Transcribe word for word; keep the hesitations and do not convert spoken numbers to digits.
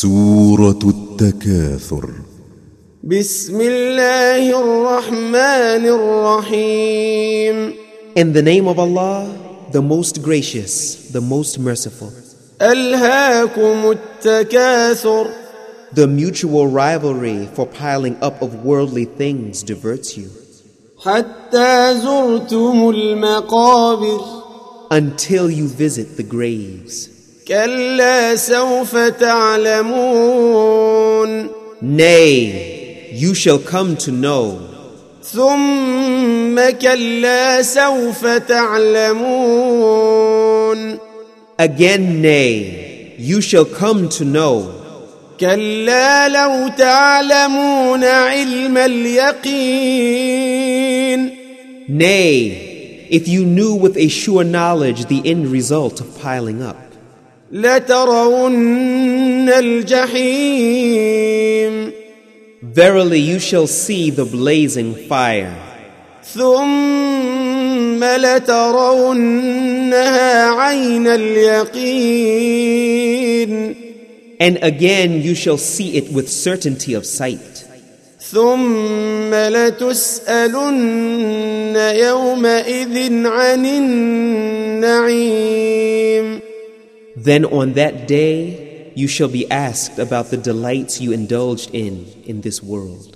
سورة التكاثر. بسم الله الرحمن الرحيم. In the name of Allah, the most gracious, the most merciful. ألهاكم التكاثر. The mutual rivalry for piling up of worldly things diverts you. حتى زرتم المقابر. Until you visit the graves. كلا سوف تعلمون. Nay, you shall come to know. ثم كلا سوف تعلمون. Again, nay, you shall come to know. كلا لو تعلمون علم اليقين. Nay, if you knew with a sure knowledge the end result of piling up. لترون الجحيم. Verily you shall see the blazing fire. ثم لترونها عين اليقين. And again you shall see it with certainty of sight. ثم لتسألن يومئذ عن النعيم. Then on that day you shall be asked about the delights you indulged in in this world.